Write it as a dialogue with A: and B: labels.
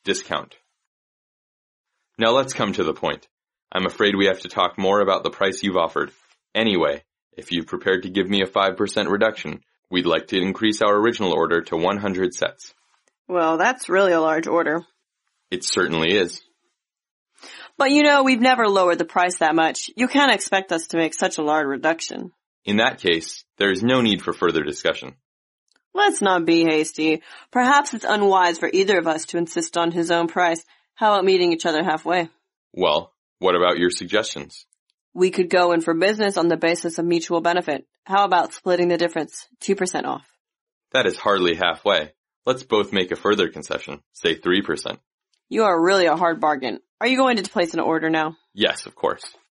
A: discount. Now let's come to the point. I'm afraid we have to talk more about the price you've offered. Anyway, if you've prepared to give me a 5% reduction, we'd like to increase our original order to 100 sets.
B: Well, that's really a large order.
A: It certainly is.
B: But we've never lowered the price that much. You can't expect us to make such a large reduction.
A: In that case, there is no need for further discussion.
B: Let's not be hasty. Perhaps it's unwise for either of us to insist on his own price. How about meeting each other halfway?
A: Well, what about your suggestions?
B: We could go in for business on the basis of mutual benefit. How about splitting the difference, 2% off?
A: That is hardly halfway. Let's both make a further concession, say 3%.
B: You are really a hard bargain. Are you going to place an order now?
A: Yes, of course.